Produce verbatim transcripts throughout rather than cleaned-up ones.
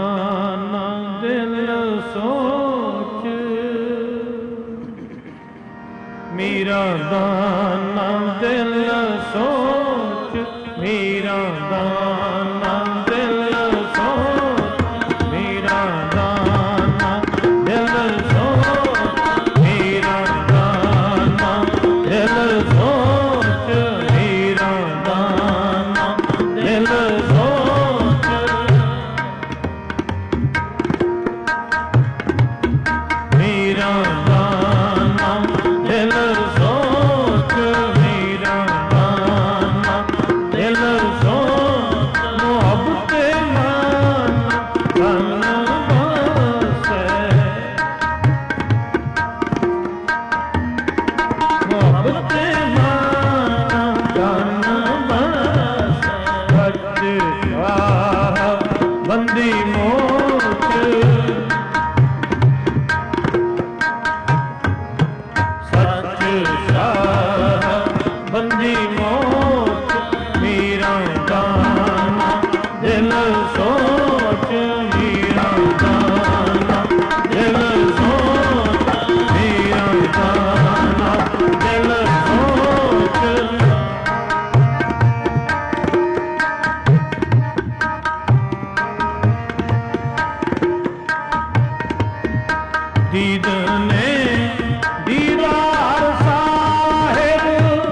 दाना दिल सोच, मेरा दाना दिल सोच, मेरा दाना दिल सोच, मेरा दाना दिल सोच, मेरा दाना दिल सोच, मेरा दाना दिल सोच, मेरा दाना दिल सोच, मेरा दाना दिल सोच, मोहब्बते मन तन बसे, मोहब्बते मन तन बसे, सच शाह बंदी मोच, सच शाह बंदी मोच, मेरा दाना दिल सोच, मेरा दाना दिल सोच, मेरा दाना दिल सोच, दीद ने दीदार साहिब,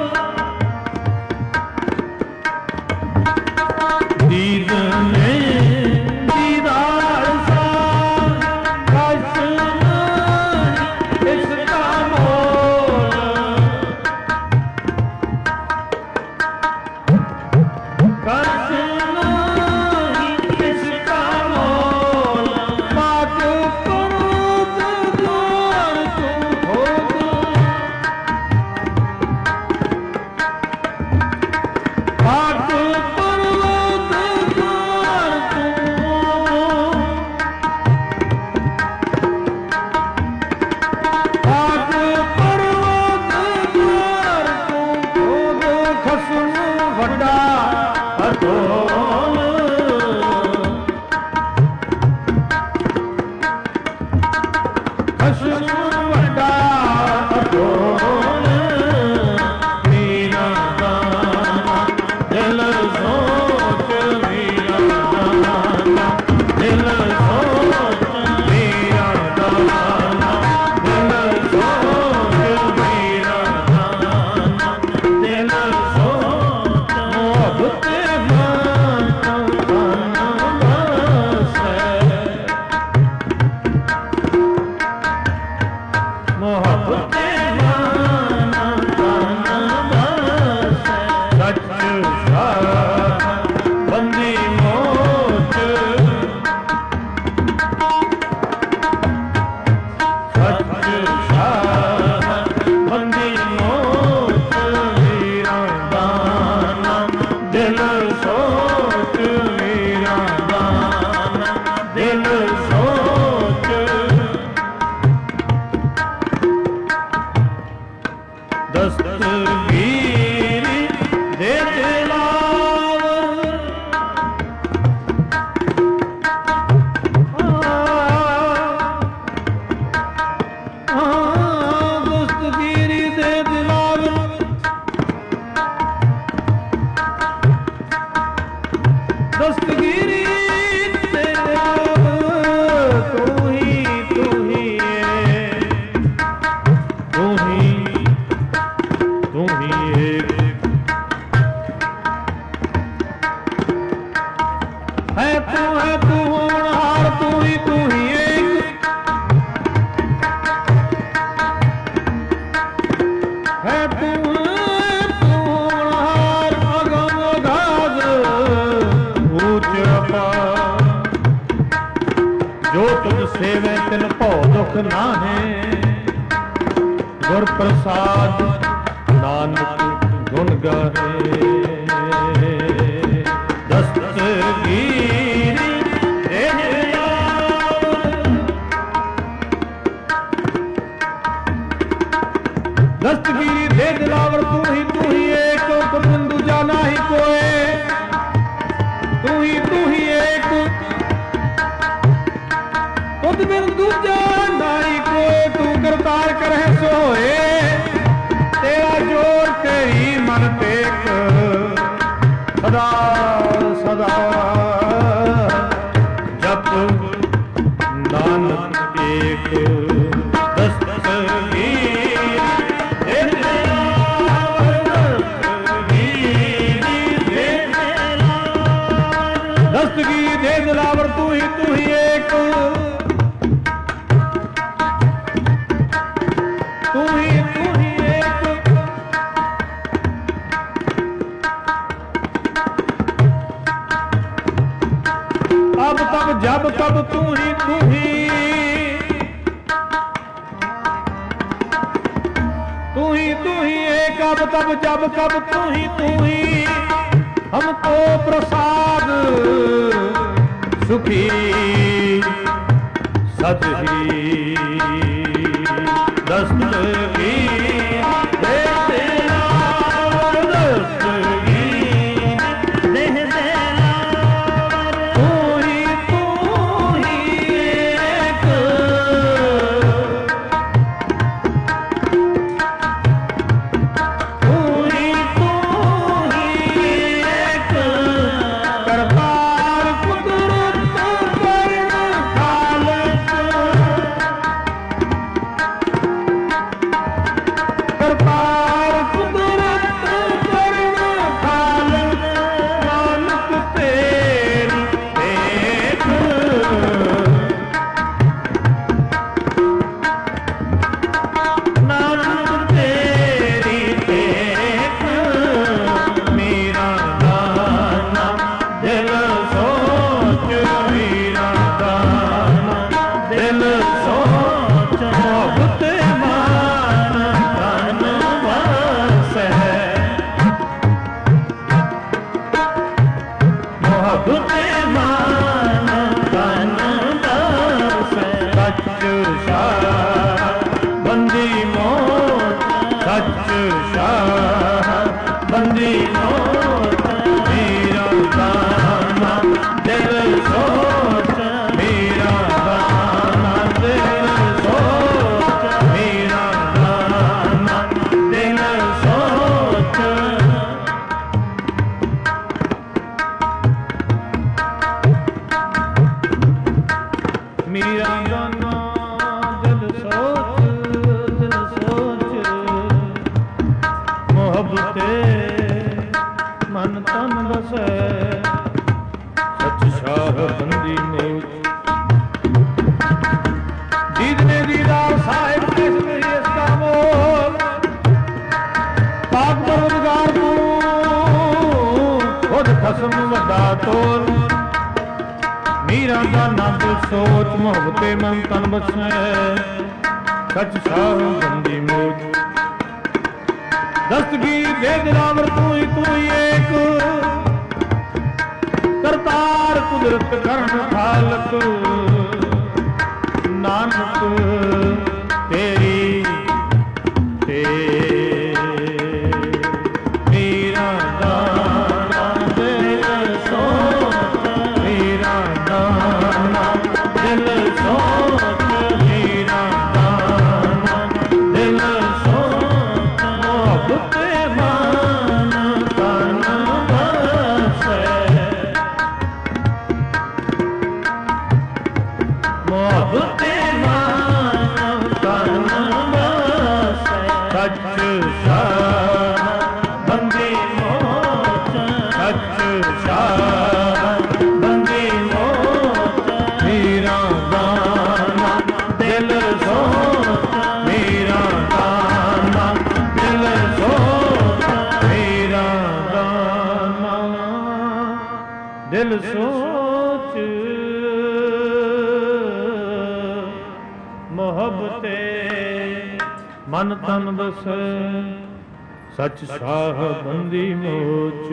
दीद ने दीदार साहिब, कश नहीं इसका मोल, कश नहीं इसका मोल, बात करो दिलदार तुम भोग, बात करो दिलदार तुम भोग, बात करो दिलदार तुम भोग, खसम वड्डा अटोल, खसम वड्डा अटोल, मेरा दाना दिल सोच, मेरा दाना दिल सोच, मेरा दाना दिल सोच, मेरा दाना दिल सोच, मोहब्बते मन तन बसे, मोहब्बते मन तन बसे, सच शाह बंदी मोच, सच शाह बंदी मोच, मेरा दाना दिल सोच, मेरा दाना दिल सोच, दस्तगीर दे दिलावर, दस्तगीर दे दिलावर, दस्तगीर दे दिलावर, तू ही तू ही तू ही तू ही एक है, तू है तू होनहार, तू ही तू ही एक है, तू है तू होनहार, अगम अगाध ऊंच अपार, जो तुझ सेवे तिन भौ दुख नाहे, गुर प्रसाद नानक गुण गाहे, दस्तगीर दे दिलावर, दस्तगीर दे दिलावर, तू ही तू ही एक, तुम दूजा नाही कोई, तू ही तू ही एक, ਤੁਧ ਬਿਨ ਦੂਜਾ ਨਾਹੀ ਕੋਇ, ਤੂੰ ਕਰਤਾਰ ਕਰਹਿ ਸੋਏ, ਤੇਰਾ ਜੋਰ ਤੇਰੀ ਮਨ ਟੇਕ ਸਦਾ ਸਦਾ। ਜਪ ਨਾਨਕ ਏਕ ਦਸਤਗੀਰ, ਦਸਤਗੀਰ ਦੇ ਦਿਲਾਵਰ ਤੂੰ ਹੀ ਤੂੰ ਹੀ ਏਕ, ਤੂੰ ਹੀ ਤੂੰ ਹੀ ਏਕ। ਅਬ ਤਬ ਜਬ ਤਬ ਤੂੰ ਹੀ ਤੂੰ ਹੀ, तू ही तू ही एक, अब तब जब कब तू ही तू ही। हमको प्रसाद सुखी सत ही दस्तगीर, सोच मोहब्बते मन तन बसै, सच साह बंदी मोच। दस्तगीर दे दिलावर तू ही तू ही एक, करतार कुदरत करण खालक, नानक तेरी ते मेरा दाना दिल सोच, मेरा दाना दिल सोच, मेरा दाना दिल सोच। मोहब्बत मान तन बसै, मोहब्बत मान तन बसै। सच शाह बंदी मोच, सच शाह बंदी मोच। मेरा दाना दिल सोच, मेरा दाना दिल सोच, मेरा दाना दिल सोच। मोहब्बते मन तन बसै, सच शाह बंदी मोच।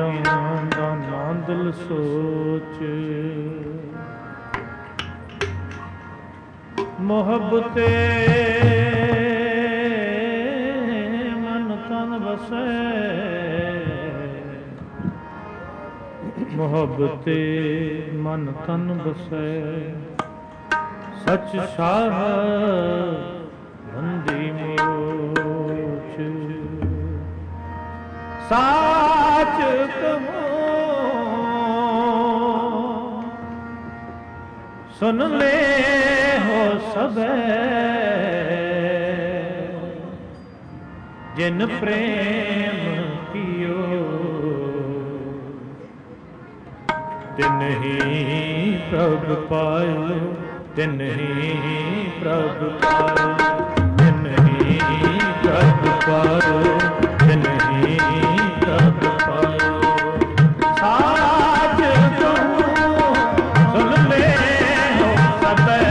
ਦਾ ਨਾ ਦਿਲ ਸੋਚ ਮੁਹੱਬਤੇ ਮਨ ਤਨ ਵਸੈ ਮੁਹੱਬਤੇ ਮਨ ਤਨ ਵਸੈ ਸਚ ਸਾਹ ਬੰਦੀ ਮੋਚ ਸਾਚ ਕਹੋ ਸੁਨ ਲੈ ਹੋ ਸਭੈ ਜਿਨ ਪ੍ਰੇਮ ਕੀਓ ਤਿਨ ਹੀ ਪ੍ਰਭ ਪਾਇਓ ਤਿਨ ਹੀ ਪ੍ਰਭ ਪਾਇਓ ਤਿਨ ਹੀ ਪ੍ਰਭ ਪਾਇਓ ਤਿਨ ਹੀ ਪ੍ਰਭ ਪਾਇਓ ਸਾਚ ਕਹੂੰ ਸੁਨ ਲੈ ਹੋ ਸਭੈ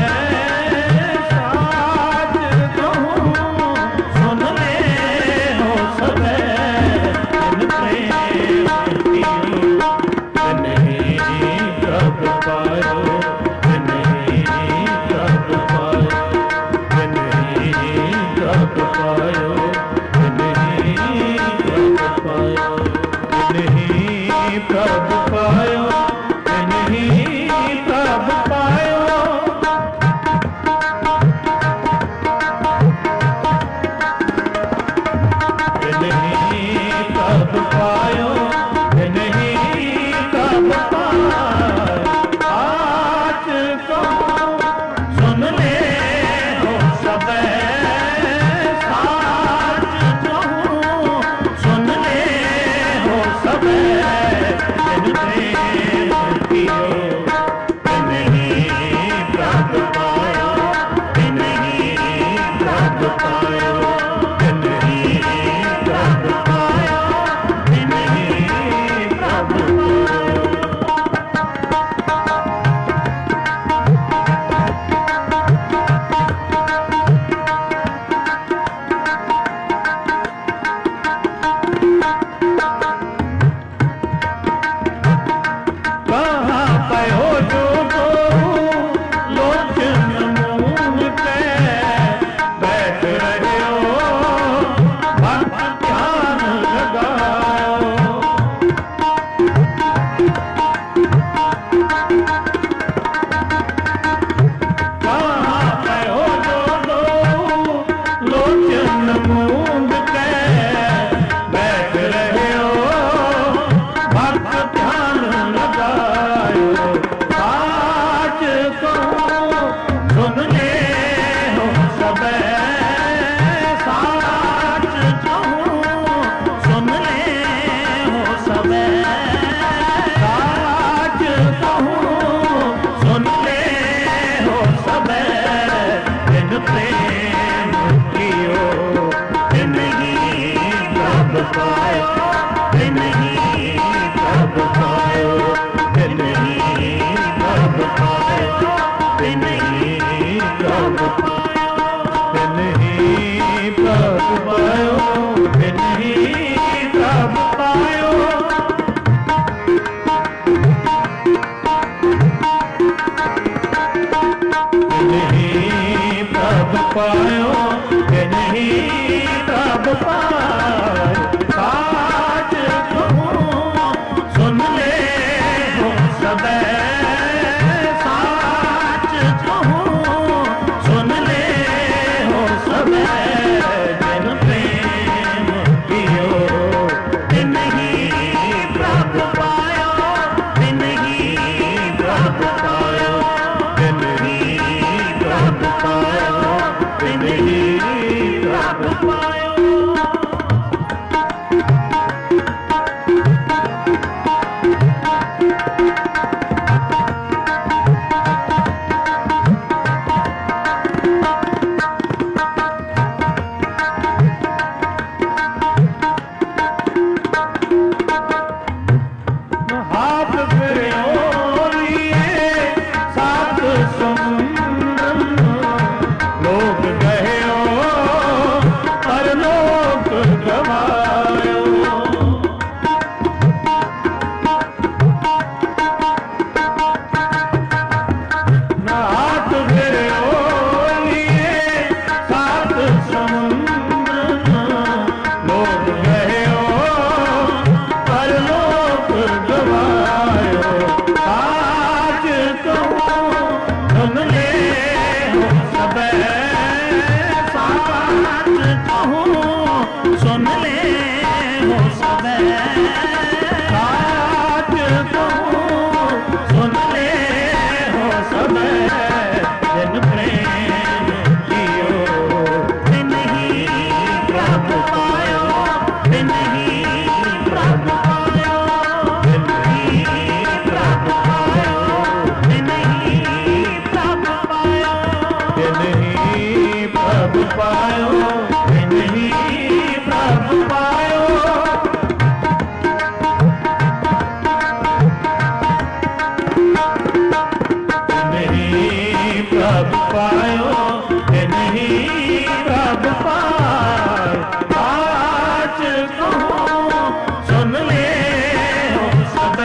ਸਾਚ ਕਹੂੰ ਸੁਨ ਲੈ ਹੋ ਸਭੈ ਤਿਨ ਪ੍ਰੇਮ ਕੀਓ ਤਿਨ ਹੀ ਪ੍ਰਭ ਪਾਇਓ ਤਿਨ ਹੀ ਪ੍ਰਭ ਪਾਇਓ ਤਿਨ ਹੀ ਪ੍ਰਭ ਪਾਇਓ ਤਿਨ ਹੀ ਪ੍ਰਭ ਪਾਇਓ ਤਿਨ ਹੀ ਪ੍ਰਭ ਪਾਇਓ ਤਿਨ ਹੀ ਪ੍ਰਭ ਪਾਇਓ ਤਿਨ ਹੀ ਪ੍ਰਭ ਪਾਇਓ ਤਿਨ ਹੀ ਪ੍ਰਭ ਪਾਇਓ ਆਚ ਕਹੂੰ ਸੁਨ ਲੈ ਹੋ ਸਭੈ ਸਾਚ ਕਹੂੰ ਸੁਨ ਲੈ ਹੋ ਸਭੈ ਤਿਨ ਪ੍ਰੇਮ ਕੀਓ ਤਿਨ ਹੀ ਪ੍ਰਭ ਪਾਇਓ ਤਿਨ ਹੀ ਪ੍ਰਭ ਪਾਇਓ ਤਿਨ ਹੀ ਪ੍ਰਭ ਪਾਇਓ ਤਿਨ ਹੀ ਪ੍ਰਭ ਪਾਇਓ कहाँ पयो जो लोचन मून पे बैठ रहे हो भक्त ध्यान लगाओ कहाँ पयो जो लोचन मून पे बैठ रहे हो भक्त ध्यान लगायो साच कहूँ सुन ले हो सभै साच कहूँ सुन ले हो सभै साच कहूँ सुन ले हो सभै तिन प्रेम कियो तिन ही प्रभ पायो तिन ही प्रभ पायो तिन ही प्रभ पायो तिन ही प्रभ पायो तिन ही प्रभ पायो तिन ही प्रभ पायो तिन ही प्रभ पायो तिन ही प्रभ पायो साच कहूँ सुन ले हो सभै साच कहूँ सुन ले हो सभै जिन प्रेम कियो तिन ही प्रभ पायो तिन ही प्रभ पायो तिन ही प्रभ पायो तिन ही प्रभ पायो हाथ फिरो लिए सात समुद्र लोग गए पर लोग गवायो हाथ फिर लिए सात समुद्र लोग गए पर लोग गवायो आज कहूँ सुन ले हो सब साच कहूँ सुन ले हो सब साच कहूँ सुन ले हो सब जिन प्रेम कियो बिन ही प्रभु पायो बिन ही प्रभु पायो बिन ही प्रभु पायो बिन ही प्रभु पायो बिन ही प्रभु पायो बिन ही प्रभु पायो नहीं प्रभु पायो नहीं प्रभु पायो आज कहूँ सुन ले हो सब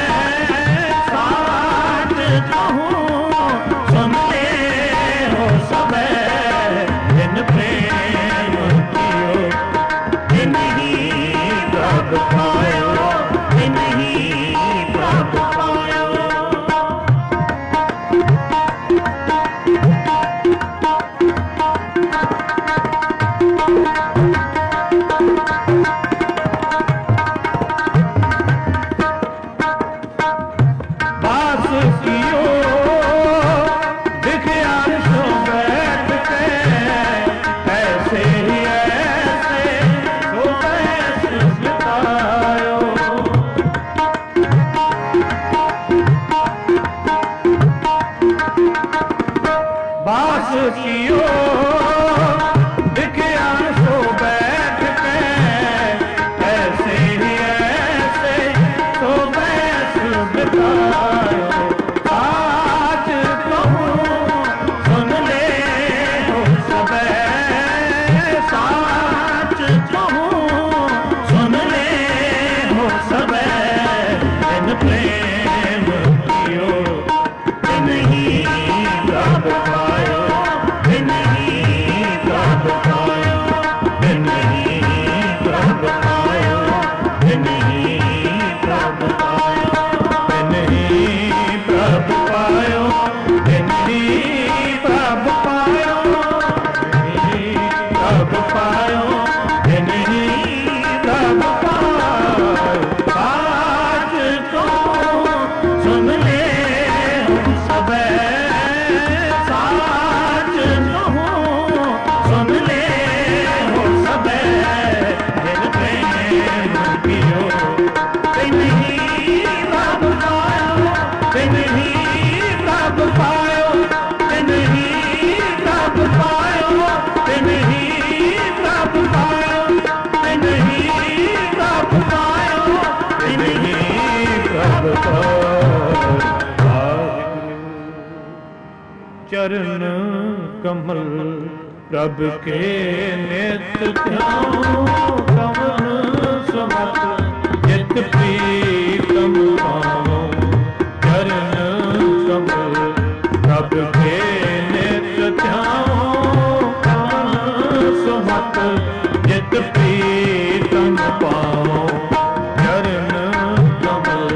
साच कहूँ सुन ले हो सब जिन प्रेम कियो बिन ही प्रभु पायो बिन ही प्रभु पायो बास कियो दिखया सो बैठ के ऐसे ही ऐसे तो ऐसे बितायो बास कियो दिखया सो बैठ के ऐसे ही ऐसे तो ऐसे बितायो आज कहूँ सुन ले हो सब साच कहूँ सुन ले हो सब इन प्रेम कियो बिन ही प्रभु पायो बिन ही प्रभु पायो बिन ही प्रभु पायो बिन ही प्रभु पायो बिन ही प्रभु पायो बिन ही प्रभु पायो बिन ही प्रभु पायो बिन ही प्रभु पायो आज कहूँ सुन ले हो सब साच कहूँ सुन ले हो सब जिन प्रेम कियो बिन ही प्रभु पायो बिन ही प्रभु पायो बिन ही प्रभु पायो बिन ही प्रभु पायो बिन ही प्रभु पायो बिन ही प्रभु पायो चरण कमल प्रभु के नेत्र ध्याऊं कमल सुमत जित प्रीतम पाऊं चरण कमल प्रभु के नेत्र ध्याऊं कमल सुमत जित प्रीतम पाऊं चरण कमल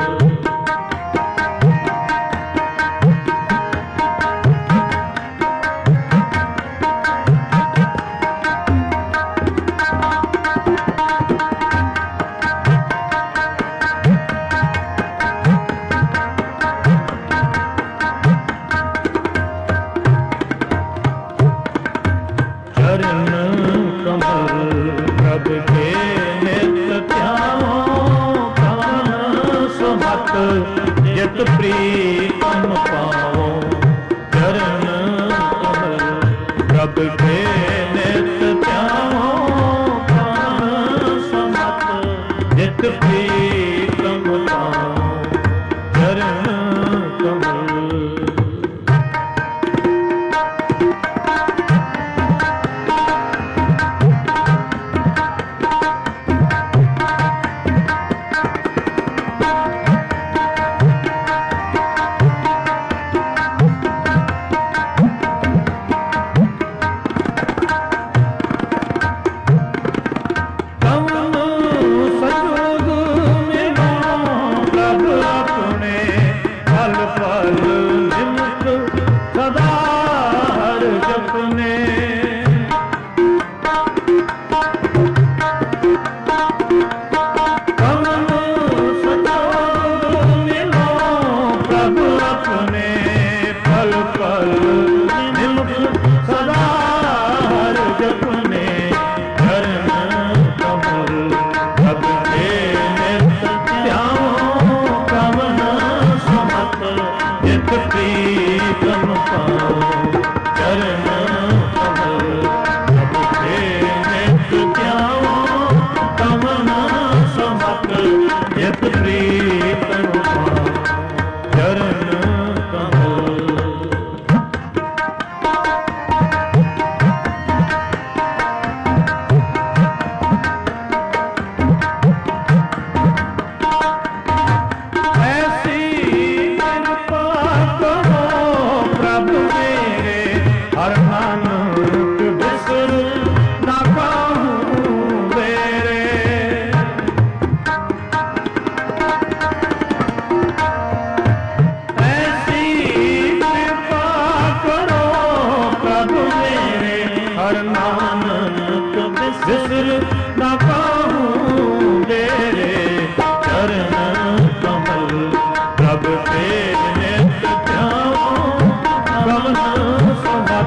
जित प्रीतम पाओ चरण कमल प्रभु के नित ध्याओ प्राण समत जित प्रीतम पाओ चरण कमल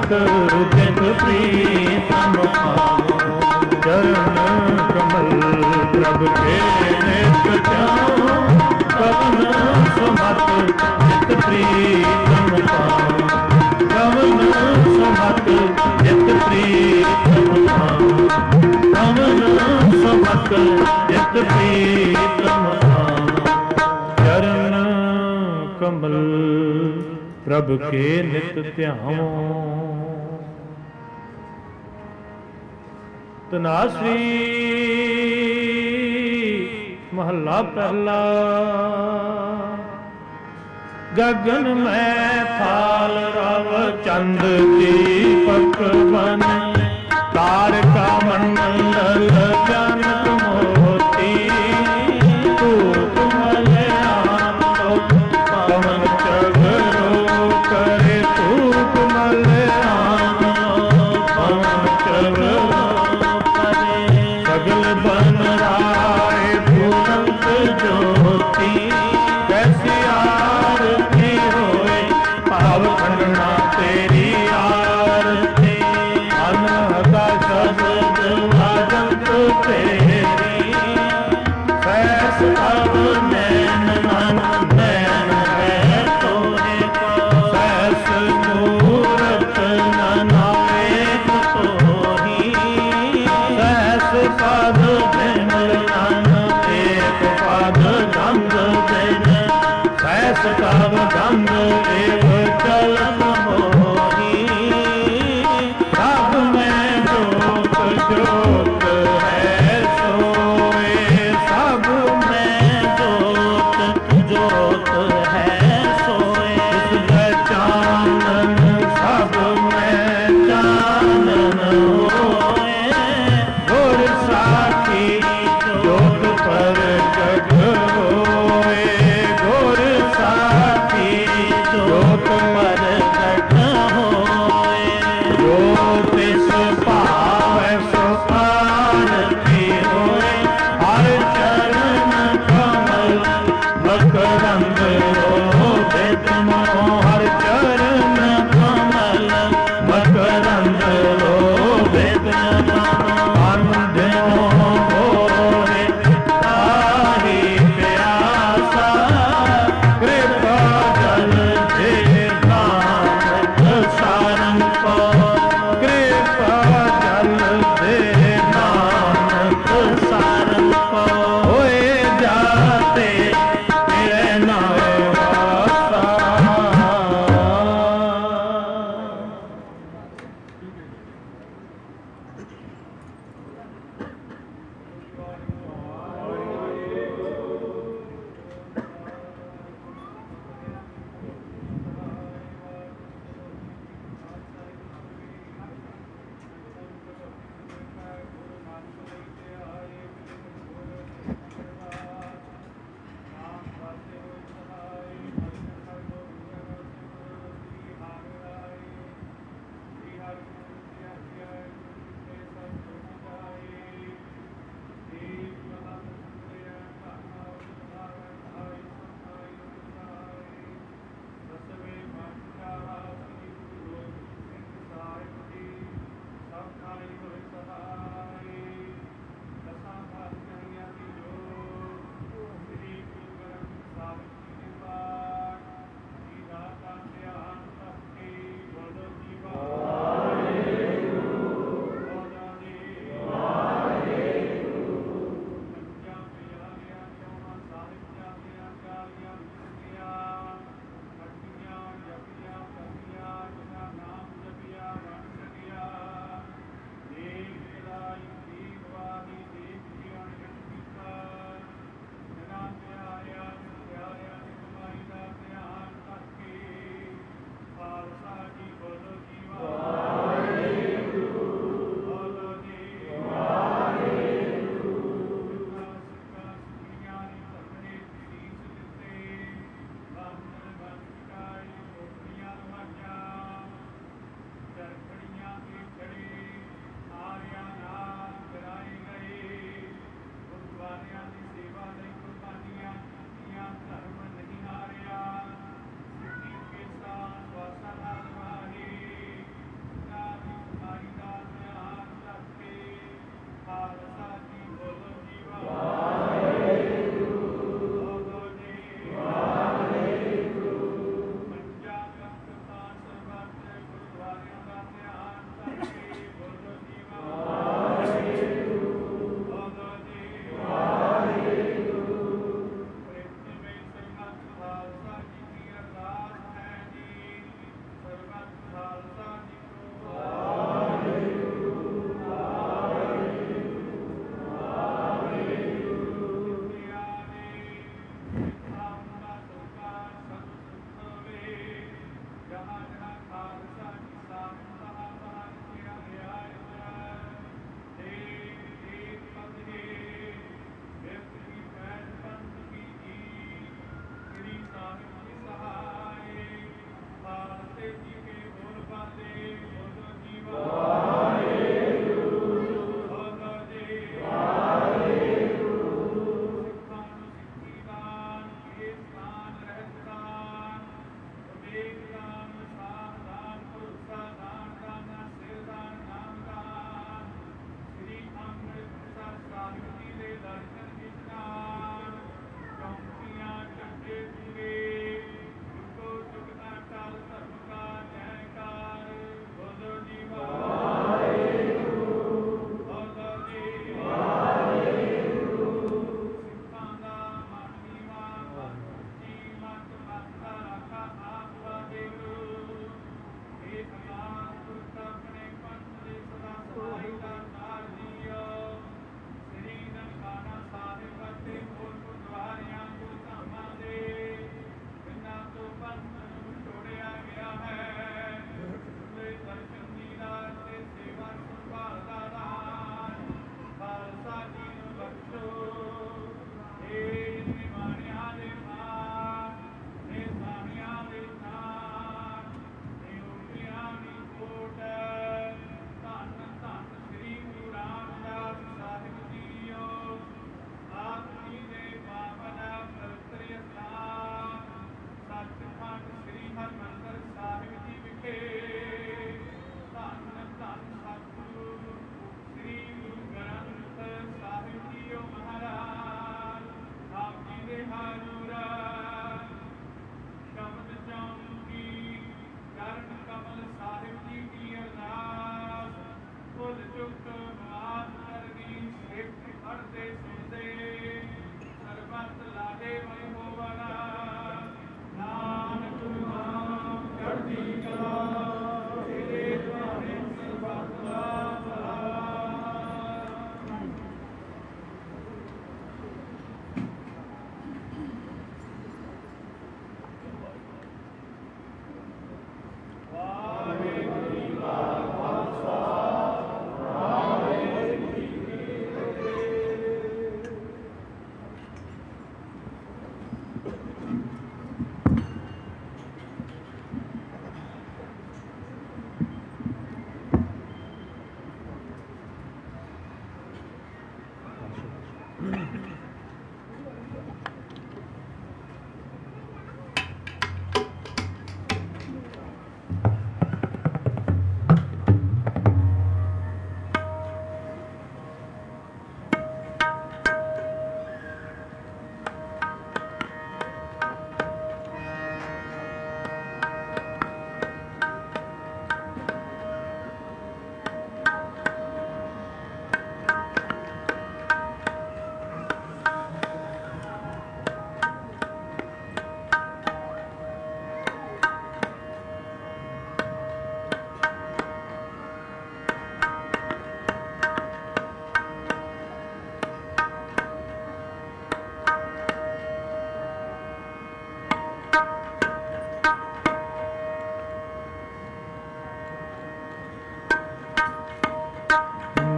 ਸਮਤ ਜਿਤ ਪ੍ਰੀਤਮ ਪਾਵੋ। ਚਰਨ ਕਮਲ ਪ੍ਰਭ ਕੇ ਨਿਤ ਧਿਆਓ, ਕਵਨ ਸਮਤ ਜਿਤ ਪ੍ਰੀਤਮ ਪਾਵੋ। ਕਵਨ ਸਮਤ ਜਿਤ ਪ੍ਰੀਤਮ ਪਾਵੋ। ਕਵਨ ਸਮਤ ਜਿਤ ਪ੍ਰੀਤਮ ਪਾਵੋ। ਚਰਨ ਕਮਲ ਪ੍ਰਭ ਕੇ ਨਿਤ ਧਿਆਵੋ। ਤਨਾਸਰੀ ਮਹੱਲਾ ਪਹਿਲਾ। ਗਗਨ ਮੈਂ ਥਾਲ ਰਵ ਚੰਦ ਦੀਪਕ ਬਨ, ਤਾਰਕਾ ਮੰਡਲ ਜਨਕ ਮੋਤੀ। ਧੂਪ ਮਲਿਆਨ ਪਵਨ ਚਗਰੋ ਕਰੇ, ਧੂਪ ਮਲਿਆਨ ਪਵਨ ਚਗਰੋ ਕਰੇ। ਸਗਲ ਬਨ ਰਾਏ ਫੁਰੰਤ ਜੋਤੀ, ਕੈਸੀ ਆਰਤੀ ਹੋਏ ਭਾਵ ਖੰਡਨਾ ਤੇਰੀ ਆਰਤੀ। ਅਨਹਤਾ ਸ਼ਬਦ ਵਾਜੰਤ ਤੇ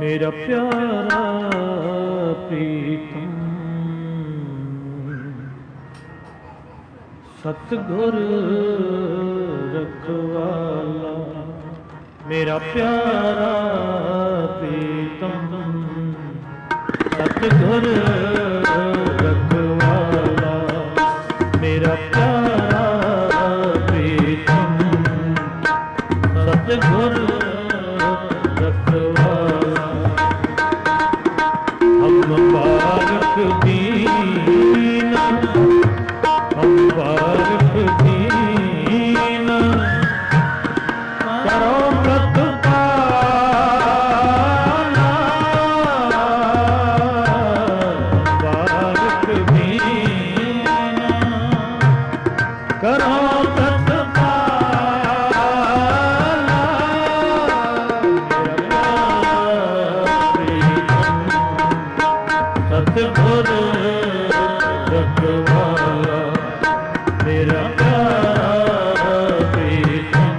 मेरा प्यारा प्रीतम सतगुर रखवाला, मेरा प्यारा प्रीतम सतगुर रखवाला, मेरा प्यारा प्रीतम सतगुर रखवाला। हम बारक दीन, हम बारक दीन, करो प्रतिपाला, बारक दीन, करो प्रतिपाला, सतगुर रखवाला, मेरा प्यारा प्रीतम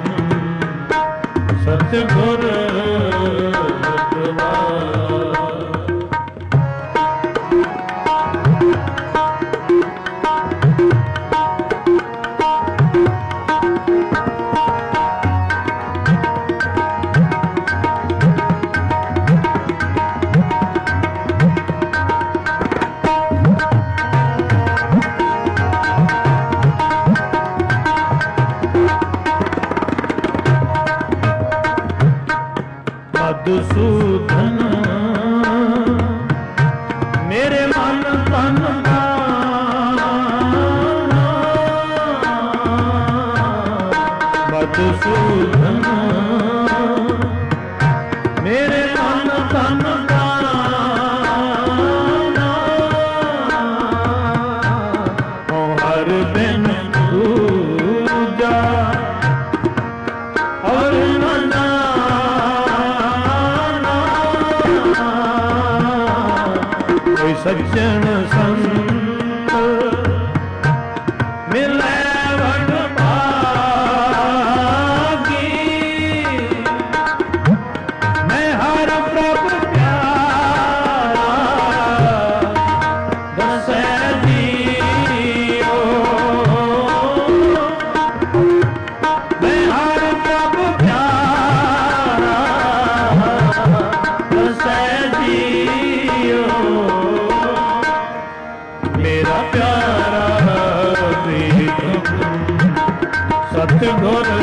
सतगुर रखवाला। मधुसूदन मेरे मन तन मधुसूदन मेरे मन तन हर दिन पूजा और मना कोई सज्जन संत मिले वड भागी, मैं हर प्रभु प्यारा दसै जियो, मैं हर प्रभु प्यारा दसै जियो, मेरा प्यारा प्रीतम सतगुर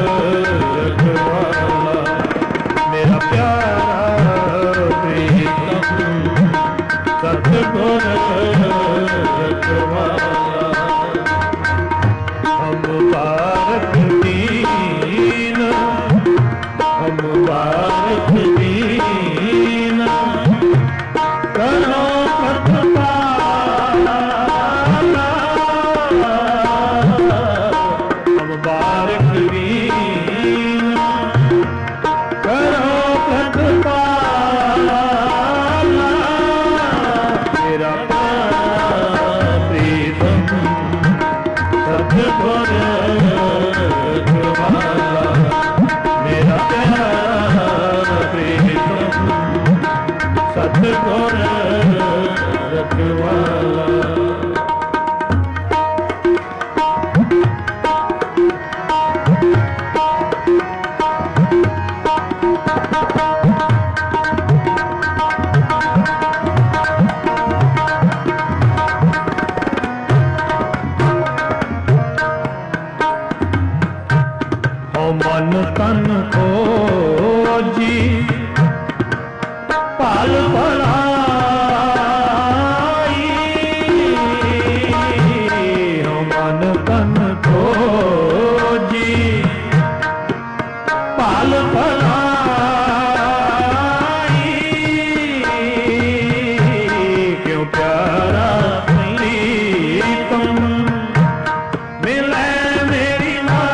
रखवाला, मेरा प्यारा प्रीतम सतगुर रखवाला। हम बारक दीन, हम बारक दीन, करो प्रतिपाला, हम बारक दीन, करो प्रतिपाला, मेरा प्यारा प्रीतम सतगुर रखवाला, मेरा प्यारा प्रीतम सतगुर रखवाला। मन तन खोजी पाल पलाई, मन तन खोजी पाल पलाई, क्यों प्यारा प्रीतम मिले मेरी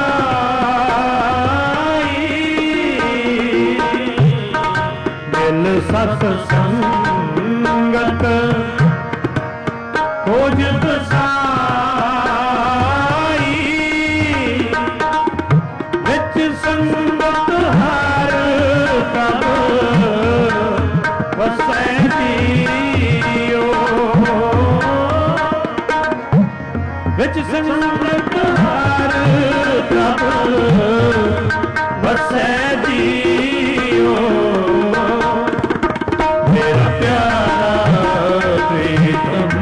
मिल सत्संगत खोज बसाई, विच संगत हर कब संगत हर प्रभ वसै जियो मेरा प्यारा प्रीतम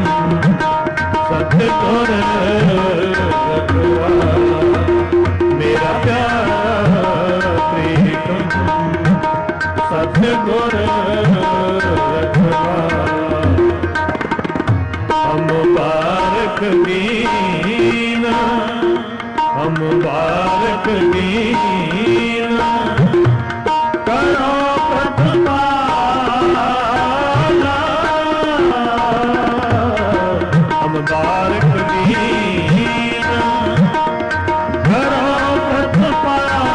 सतगुर रखवाला मेरा प्यारा प्रीतम सतगुर रखवाला हम बारक दीना हम बारक दीना करो प्रतिपाला हम बारक दीना करो प्रतिपाला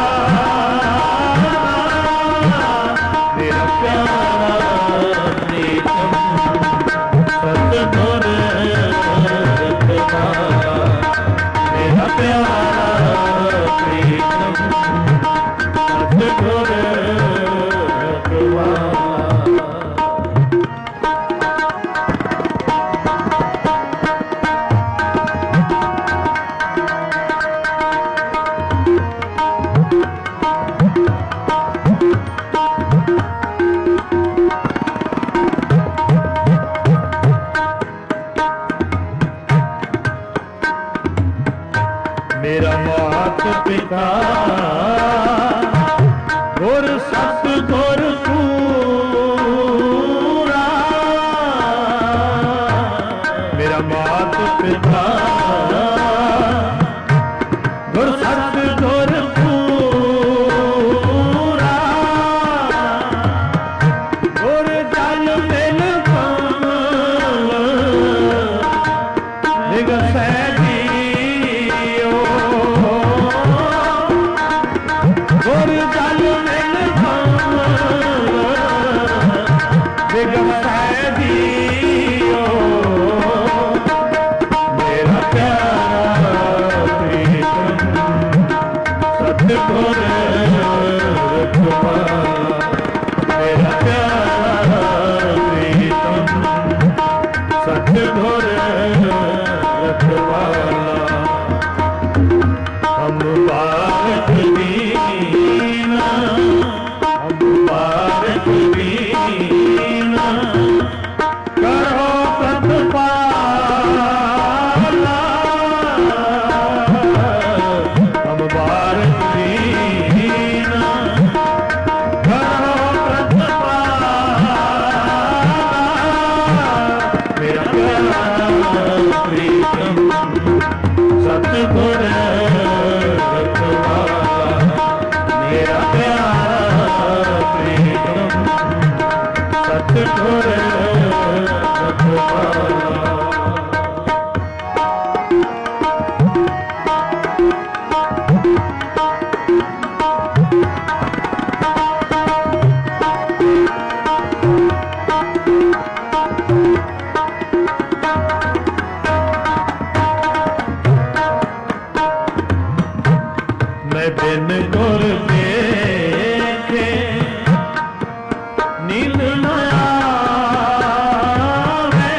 मेरा प्यारा प्रीतम सतगुर रखवाला मेरा प्यारा प्रीतम सतगुर रखवाला मेरा मात पिता गुर सतगुर पूरा मेरा मात पिता गुर सतगुर पूरा गुर जल मिल कमल निगसै गुर जल मिल विगसै दियो मेरा प्यारा प्रीतम सतगुर रखवाला मेरा प्यारा प्रीतम सतगुर रखवाला हम बारक दीना हम बारक दीना करो प्रतिपाला हम बारक दीना करो प्रतिपाला मेरा प्यारा प्रीतम सतगुर रखवाला मेरा प्यारा प्रीतम सतगुर रखवाला मैं बिन गुर देखे नींद न आवे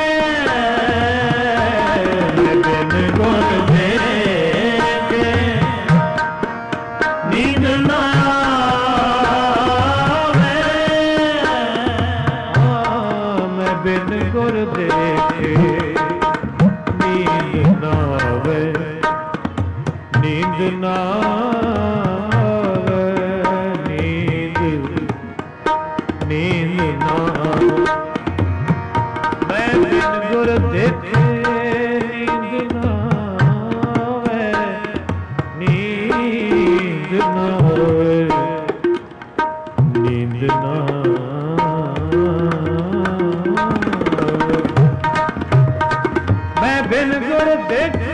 मैं बिन गुर देखे नींद न आवे मैं बिन गुर देखे नींद न आवे नींद ना नींद नींद ना मैं बिन गुर देखे नींद ना नींद ना नींद ना मैं बिन गुर देखे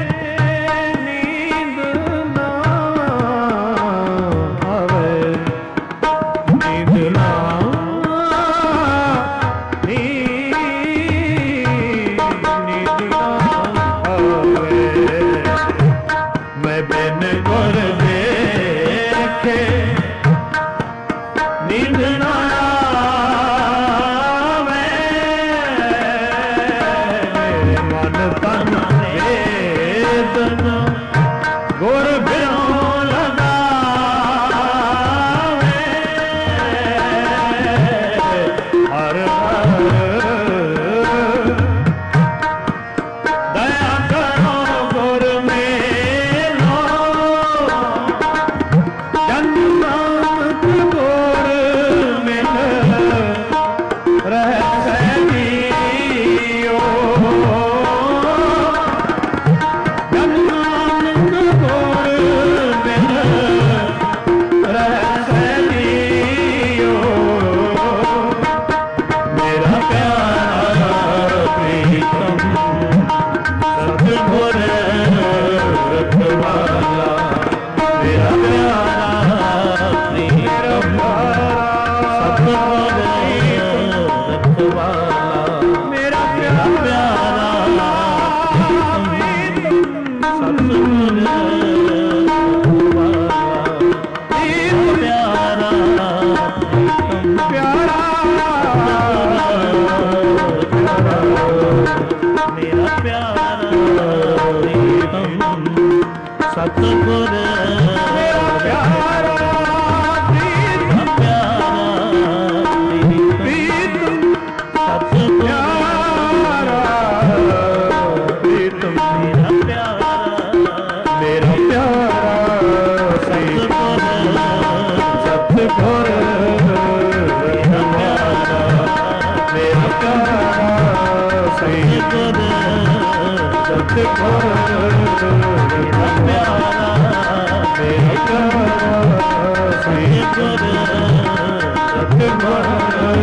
ਸਤਿਗੁਰ ਮੇਰਾ ਪਿਆਰਾ ਮੇਰਾ ਪਿਆਰਾ ਸਤਿਗੁਰ ਸਤਿਗੁਰ ਮੇਰਾ ਪਿਆਰਾ ਮੇਰਾ ਪਿਆਰਾ ਸਤਿਗੁਰ ਸਤਿਗੁਰ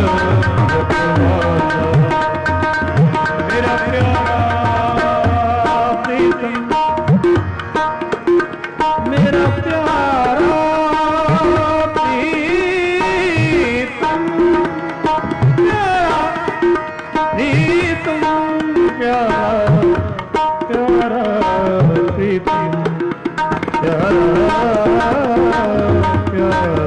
ਮੇਰਾ ਪਿਆਰਾ ਪ੍ਰੀਤਮ ਮੇਰਾ ਪਿਆਰਾ ਪ੍ਰੀਤਮ ਪਿਆਰਾ ਪ੍ਰੀਤਮ ਪਿਆਰਾ ਪਿਆਰਾ ਪ੍ਰੀਤਮ ਪਿਆਰਾ ਪਿਆਰਾ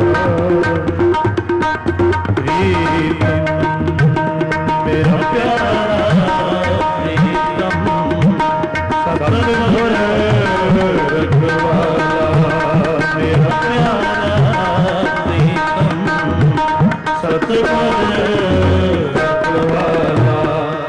ਪ੍ਰੀਤਮ ਮੇਰਾ ਪਿਆਰਾ ਪ੍ਰੀਤਮ ਸਤਿਗੁਰ ਰਖਵਾਲਾ ਮੇਰਾ ਪਿਆਰਾ ਪ੍ਰੀਤਮ ਸਤਿਗੁਰ ਰਖਵਾਲਾ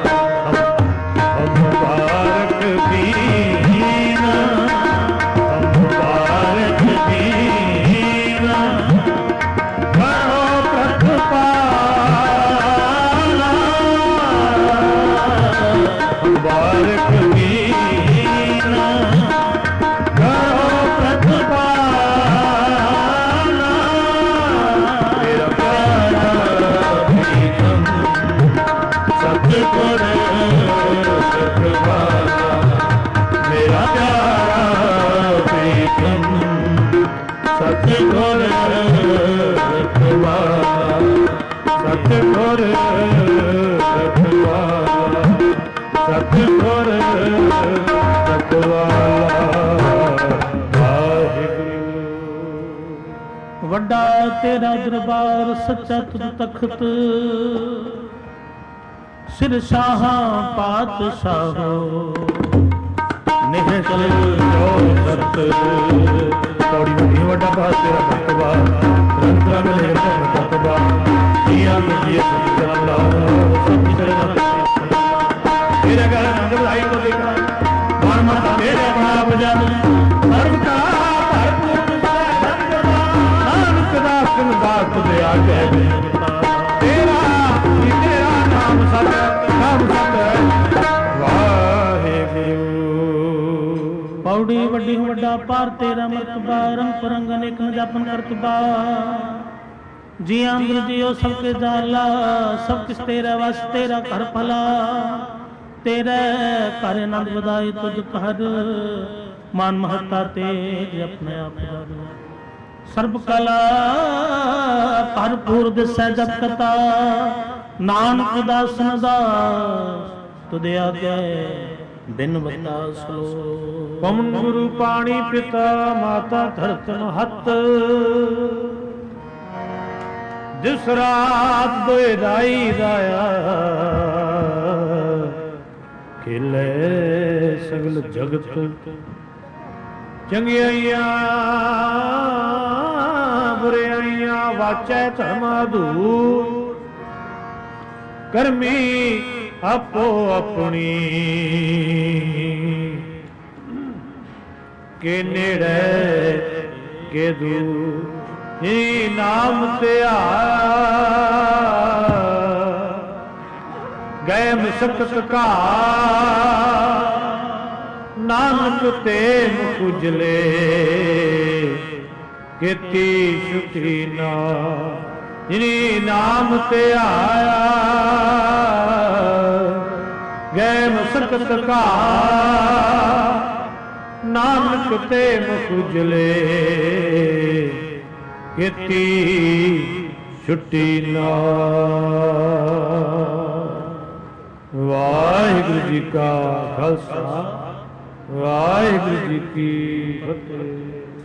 ਹਮ ਮੁਬਾਰਕ ਦੀਨ ਹਮ ਮੁਬਾਰਕ ਦੀਨ ਕਰੋ ਪ੍ਰਤਪਾਲਾ ਮੁਬਾਰਕ ਦੀਨ ਕਰੋ ਪ੍ਰਤਪਾਲਾ ਮੇਰਾ ਪਿਆਰਾ ਪ੍ਰੀਤਮ ਸਤਿਗੁਰ ਰਖਵਾਲਾ ਮੇਰਾ ਪਿਆਰਾ ਪ੍ਰੀਤਮ ਸਤਿਗੁਰ ਰਖਵਾਲਾ ਸਤਿਗੁਰ ਰਖਵਾਲਾ ਸਤਿਗੁਰ ਰਖਵਾਲਾ ਵਾਹਿਗੁਰੂ। ਵੱਡਾ ਤੇਰਾ ਦਰਬਾਰ ਸੱਚਾ ਤੁਧ ਤਖਤ ਸਿਰ ਸ਼ਾਹਾਂ ਪਾਤਸ਼ਾਹੋ ਨਿਹਚਲ ਜੋ ਸਤ ਕੌੜੀ ਨਹੀਂ ਵੱਡਾ ਬਾਤ ਤੇਰਾ ਮਤਬਾ ਰੰਤਰਾ ਮਿਲੇ ਮਤਬਾ ਜੀਆ ਮਿਲਿਆ ਸਤਿਗੁਰਾਂ ਸਤਿਗੁਰਾਂ ਤੇਰੇ ਘਰ ਨੰਦ ਵਧਾਈ ਕੋ ਦੇਖਣਾ ਮਨ ਮਨ ਤੇਰੇ ਬਣਾ ਬਜਨ ਸਰਬ ਕਾ ਭਰਪੂਰ ਨਾਨਕ ਦਾਸ ਦਾਸ ਤੁਦੇ ਆ ਕਹਿ ਤੇਰਾ ਹੀ ਤੇਰਾ ਨਾਮ ਸਤ ਨਾਮ ਸਤ ਵਾਹਿਗੁਰੂ। ਪੌੜੀ ਵੱਡੀ ਵੱਡਾ ਪਾਰ ਤੇਰਾ ਮਰਤਬਾ ਰੰਗ ਪਰੰਗ ਅਨੇਕ ਜਪਨ ਕਰਤਬਾ ਜੀ ਅੰਦਰ ਜਿਉ ਸਭ ਕੇ ਜਾਲਾ ਸਭ ਕਿਸ ਤੇਰਾ ਵਸ ਤੇਰਾ ਘਰ ਭਲਾ ਤੇਰੇ ਘਰ ਆਨੰਦ ਵਧਾਈ ਤੁਝ ਘਰ ਮਾਨ ਮਹੱਤਾ ਤੇਜ ਆਪਣੇ ਆਪ ਸਰਬ ਕਲਾ ਭਰਪੂਰ ਦਿਸੈ ਜਪ ਕਥਾ ਨਾਨਕ ਦਾਸਨ ਦਾਸ ਤੁਧਿ ਆਗੇ ਬਿਨ ਬਤਾ ਸਲੋ ਪਵਨ ਗੁਰੂ ਪਾਣੀ ਪਿਤਾ ਮਾਤਾ ਧਰਤ ਮਹਤ ਜਿਸ ਰਾਤ ਦੋਇ ਰਾਈ ਰਾਇਆ ਖਿਲੇ ਸਗਲ ਜਗਤ ਚੰਗਿਆਈਆਂ ਬੁਰਿਆਈਆਂ ਵਾਚੈ ਧਰਮ ਅਧੂਰ ਕਰਮੀ ਆਪੋ ਆਪਣੀ ਕੇ ਨੇੜੇ ਕੇ ਦੂਰ ਨੀ ਨਾਮ ਧਿਆਇਆ ਗਏ ਮਸਕਤ ਕਾ ਨਾਨਕ ਤੇ ਮੁਖ ਉਜਲੇ ਕੀਤੀ ਸ਼ੁਕਰੀ ਨਾ ਜਿਨੀ ਨਾਮ ਧਿਆਇਆ ਗਏ ਮਸਕਤ ਕਾ ਨਾਨਕ ਤੇ ਮੁਖ ਉਜਲੇ ਕੀਤੀ ਛੁੱਟੀ ਨਾ। ਵਾਹਿਗੁਰੂ ਜੀ ਕਾ ਖਾਲਸਾ ਵਾਹਿਗੁਰੂ ਜੀ ਕੀ ਫਤਿਹ।